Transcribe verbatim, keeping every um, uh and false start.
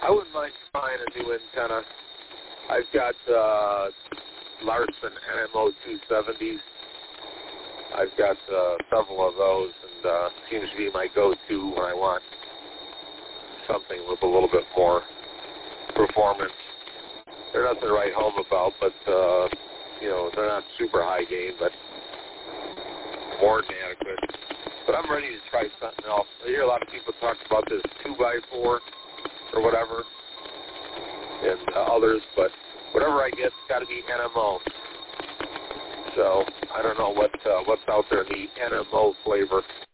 I wouldn't mind buying a new antenna. I've got uh, Larson N M O two seventies. I've got uh, several of those, and uh, seems to be my go-to when I want something with a little bit more performance. They're nothing to write home about, but uh, you know, they're not super high gain, but more than adequate. But I'm ready to try something else. I hear a lot of people talk about this two by four or whatever, and uh, others, but whatever I get, it's got to be N M O. So I don't know what uh, what's out there in the N M O flavor.